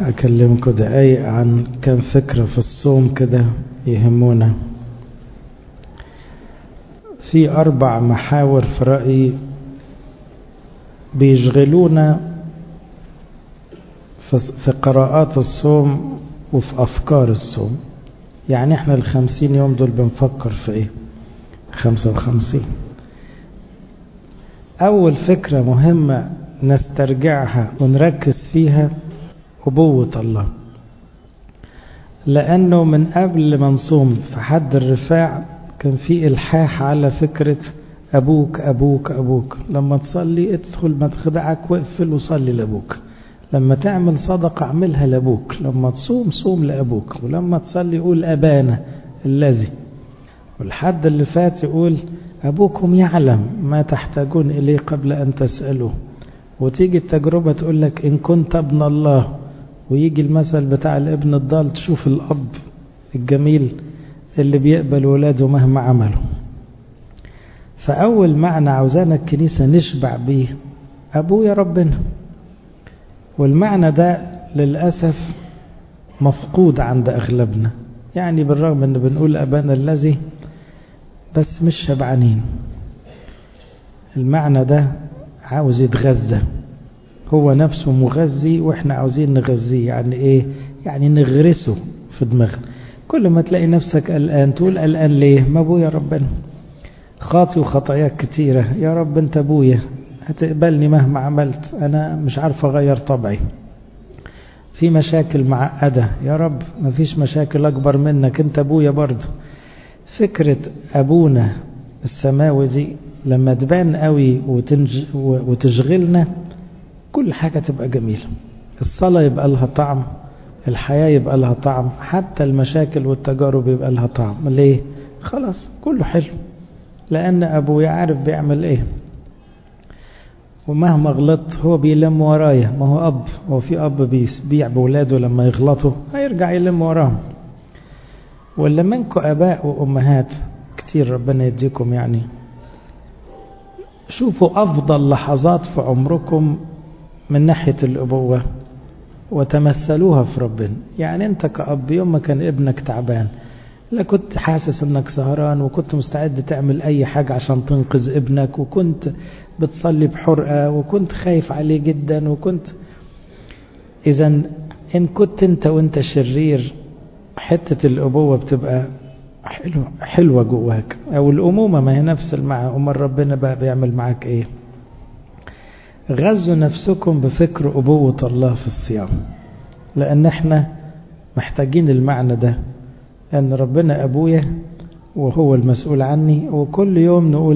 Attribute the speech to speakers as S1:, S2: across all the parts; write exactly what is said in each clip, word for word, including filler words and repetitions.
S1: أكلمكم دقايق عن كم فكرة في الصوم كده يهمونا. في أربع محاور في رأيي بيشغلونا في قراءات الصوم وفي أفكار الصوم. يعني احنا الخمسين يوم دول بنفكر في ايه؟ خمسة وخمسين. أول فكرة مهمة نسترجعها ونركز فيها أبوة الله، لأنه من قبل ما نصوم في حد الرفاع كان في إلحاح على فكرة أبوك أبوك أبوك. لما تصلي ادخل مدخلك واقفل وصلي لأبوك، لما تعمل صدقة اعملها لأبوك، لما تصوم صوم لأبوك، ولما تصلي قول أبانا الذي. والحد اللي فات يقول أبوكم يعلم ما تحتاجون إليه قبل أن تسألوه. وتيجي التجربة تقول لك إن كنت ابن الله، ويجي المثل بتاع الابن الضال، تشوف الأب الجميل اللي بيقبل ولاده مهما عملوا. فأول معنى عاوزانا الكنيسة نشبع بيه أبويا ربنا. والمعنى ده للأسف مفقود عند أغلبنا، يعني بالرغم أن بنقول أبانا الذي بس مش شبعانين. المعنى ده عاوز يتغذى، هو نفسه مغذي وإحنا عاوزين نغذيه. يعني إيه؟ يعني نغرسه في دماغنا. كل ما تلاقي نفسك قلقان تقول قلقان ليه؟ ما أبويا ربنا خاطي وخطاياك كتيرة، يا رب أنت أبويا هتقبلني مهما عملت، أنا مش عارف أغير طبعي، في مشاكل معقدة، يا رب ما فيش مشاكل أكبر منك، أنت أبويا برضو. فكرة أبونا السماوي دي لما تبان قوي وتنج وتشغلنا كل حاجة تبقى جميلة. الصلاة يبقى لها طعم، الحياة يبقى لها طعم، حتى المشاكل والتجارب يبقى لها طعم. ليه؟ خلاص كله حلو، لأن أبويا عارف بيعمل إيه، ومهما غلط هو بيلم ورايا. ما هو أب، هو في أب بيسبيع بولاده لما يغلطوا هيرجع يلم وراهم. ولا منكم أباء وأمهات كتير ربنا يديكم، يعني شوفوا أفضل لحظات في عمركم من ناحية الأبوة وتمثلوها في ربنا. يعني أنت كأب يوم ما كان ابنك تعبان، لا كنت حاسس أنك سهران وكنت مستعد تعمل أي حاجة عشان تنقذ ابنك، وكنت بتصلي بحرقة، وكنت خايف عليه جدا، وكنت إذن إن كنت أنت وأنت شرير حتة الأبوة بتبقى حلوة, حلوة جواك. أو الأمومة ما هي نفس المعنى. أمال ربنا بقى بيعمل معاك إيه؟ غزوا نفسكم بفكر أبوة الله في الصيام، لأن احنا محتاجين المعنى ده، أن ربنا أبويا وهو المسؤول عني. وكل يوم نقول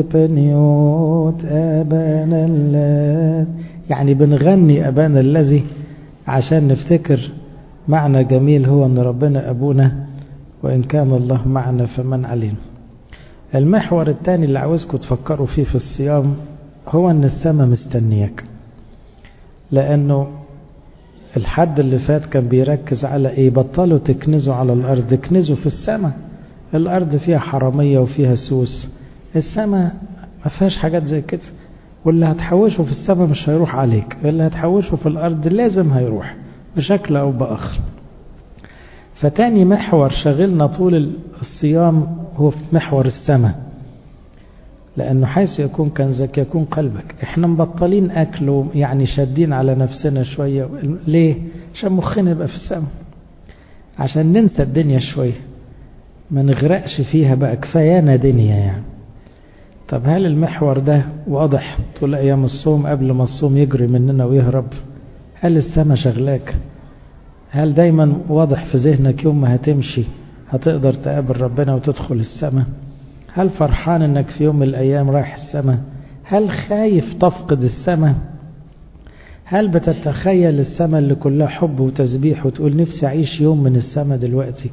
S1: جيبنيوت أبانا الذي، يعني بنغني أبانا الذي عشان نفتكر معنى جميل، هو أن ربنا أبونا وإن كان الله معنا فمن علينا. المحور الثاني اللي عاوزكم تفكروا فيه في الصيام هو أن السماء مستنيك. لأنه الحد اللي فات كان بيركز على إيه؟ بطلوا تكنزوا على الأرض، اكنزوا في السماء. الأرض فيها حرامية وفيها سوس، السماء ما فيهاش حاجات زي كده. واللي هتحوشه في السماء مش هيروح عليك، اللي هتحوشه في الأرض لازم هيروح بشكل أو بآخر. فتاني محور شغلنا طول الصيام هو في محور السماء، لأنه حيث يكون كنزك يكون قلبك. احنا مبطلين أكل، يعني شادين على نفسنا شوية. ليه؟ عشان مخنا يبقى في السماء، عشان ننسى الدنيا شوية، ما نغرقش فيها بقى، كفايانا دنيا يعني. طب هل المحور ده واضح طول أيام الصوم قبل ما الصوم يجري مننا ويهرب؟ هل السماء شغلاك؟ هل دايما واضح في ذهنك يوم ما هتمشي هتقدر تقابل ربنا وتدخل السماء؟ هل فرحان انك في يوم من الايام رايح السماء؟ هل خايف تفقد السماء؟ هل بتتخيل السماء اللي كلها حب وتسبيح وتقول نفسي اعيش يوم من السماء دلوقتي؟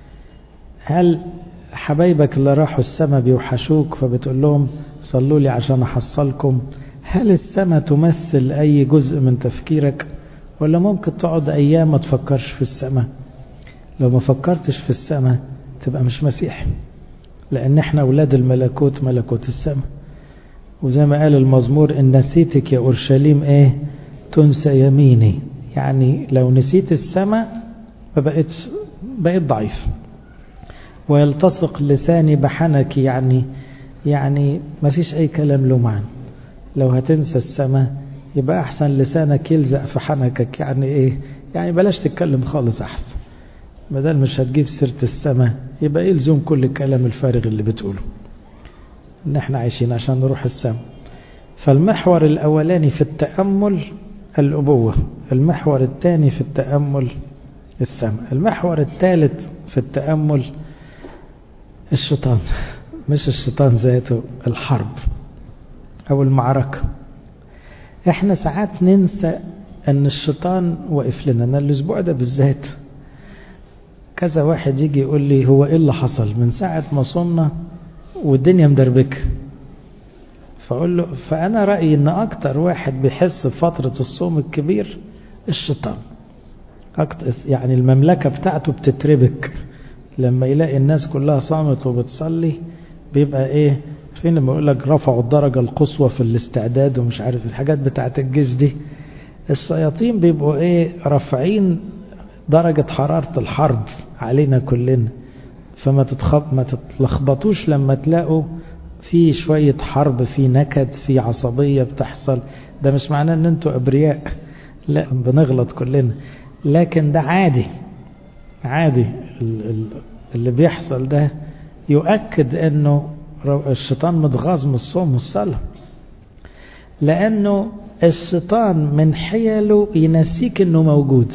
S1: هل حبايبك اللي راحوا السماء بيوحشوك فبتقول لهم صلوا لي عشان احصلكم؟ هل السماء تمثل اي جزء من تفكيرك، ولا ممكن تقعد ايام ما تفكرش في السماء؟ لو ما فكرتش في السماء تبقى مش مسيحي، لأن احنا أولاد الملكوت، ملكوت السماء. وزي ما قال المزمور إن نسيتك يا أورشليم إيه؟ تنسى يميني. يعني لو نسيت السماء فبقيت بقيت ضعيف. ويلتصق لساني بحنك، يعني يعني ما فيش أي كلام له معنى. لو هتنسى السماء يبقى أحسن لسانك يلزق في حنكك. يعني إيه؟ يعني بلاش تتكلم خالص أحسن، بدل مش هتجيب سيرة السماء يبقى يلزم كل الكلام الفارغ اللي بتقوله، إن إحنا عايشين عشان نروح السماء. فالمحور الأولاني في التأمل الأبوة، المحور الثاني في التأمل السماء، المحور الثالث في التأمل الشيطان. مش الشيطان ذاته، الحرب أو المعركة. إحنا ساعات ننسى أن الشيطان واقف لنا. أنا الأسبوع ده بالذات كذا واحد يجي يقول لي هو إيه اللي حصل من ساعة ما صمنا والدنيا مدربك. فأقول له فأنا رأيي أن أكتر واحد بيحس بفترة الصوم الكبير الشيطان. أكتر يعني المملكة بتاعته بتتربك لما يلاقي الناس كلها صامت وبتصلي. بيبقى إيه؟ فين لما يقول لك رفعوا الدرجة القصوى في الاستعداد ومش عارف الحاجات بتاعت الجيش دي، الشياطين بيبقوا إيه؟ رافعين درجة حرارة الحرب علينا كلنا. فما تتخب ما تتلخبطوش لما تلاقوا في شوية حرب، في نكد، في عصبية بتحصل. ده مش معناه ان انتوا ابرياء، لا بنغلط كلنا، لكن ده عادي عادي. اللي بيحصل ده يؤكد انه الشيطان متغاظ من الصوم والصلاة، لانه الشيطان من حيله ينسيك انه موجود.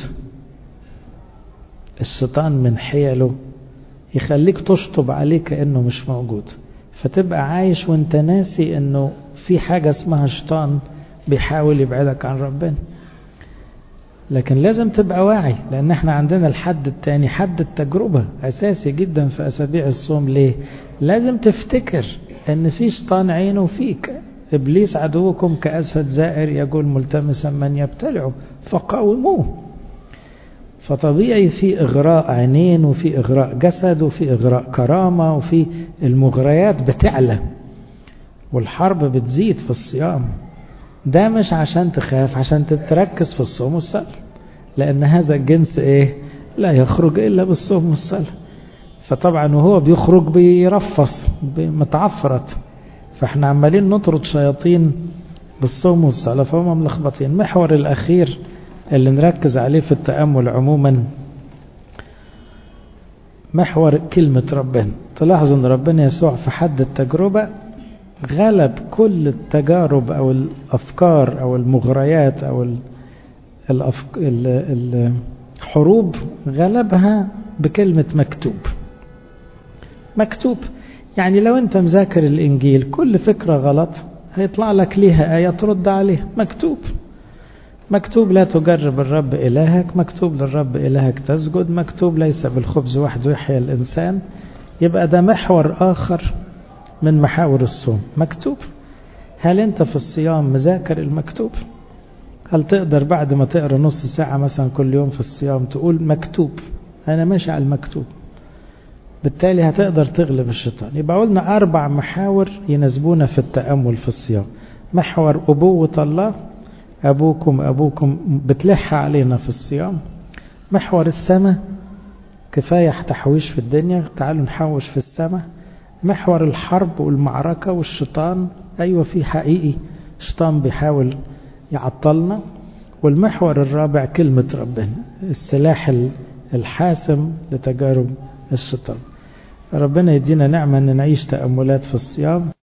S1: الشيطان من حيله يخليك تشطب عليه كأنه مش موجود، فتبقى عايش وانت ناسي انه في حاجة اسمها شيطان بيحاول يبعدك عن ربنا. لكن لازم تبقى واعي، لان احنا عندنا الحد التاني حد التجربة اساسي جدا في اسابيع الصوم. ليه؟ لازم تفتكر ان في شيطان عينه فيك. ابليس عدوكم كأسد زائر يقول ملتمسا من يبتلعه فقاوموه. فطبيعي في إغراء عينين وفي إغراء جسد وفي إغراء كرامة وفي المغريات بتعلى، والحرب بتزيد في الصيام. ده مش عشان تخاف، عشان تتركز في الصوم والصلاة، لأن هذا الجنس إيه؟ لا يخرج إلا بالصوم والصلاة. فطبعا وهو بيخرج بيرفص متعفرت، فاحنا عمالين نطرد شياطين بالصوم والصلاة فهم ملخبطين. المحور الأخير اللي نركز عليه في التأمل عموما محور كلمة ربنا. تلاحظوا ان ربنا يسوع في حد التجربة غلب كل التجارب او الافكار او المغريات او الأفك... الحروب، غلبها بكلمة مكتوب. مكتوب يعني لو انت مذاكر الانجيل كل فكرة غلط هيطلع لك ليها آية ترد عليها. مكتوب مكتوب لا تجرب الرب إلهك، مكتوب للرب إلهك تسجد، مكتوب ليس بالخبز وحده يحيى الإنسان. يبقى ده محور آخر من محاور الصوم، مكتوب. هل أنت في الصيام مذاكر المكتوب؟ هل تقدر بعد ما تقرأ نص ساعة مثلا كل يوم في الصيام تقول مكتوب أنا ماشي على المكتوب؟ بالتالي هتقدر تغلب الشيطان. يبقى قلنا أربع محاور يناسبونا في التأمل في الصيام. محور أبوة الله، أبوكم أبوكم بتلح علينا في الصيام. محور السماء، كفاية تحويش في الدنيا، تعالوا نحوش في السماء. محور الحرب والمعركة والشيطان، أيوة في حقيقي الشيطان بيحاول يعطلنا. والمحور الرابع كلمة ربنا، السلاح الحاسم لتجارب الشيطان. ربنا يدينا نعمة أن نعيش تأملات في الصيام.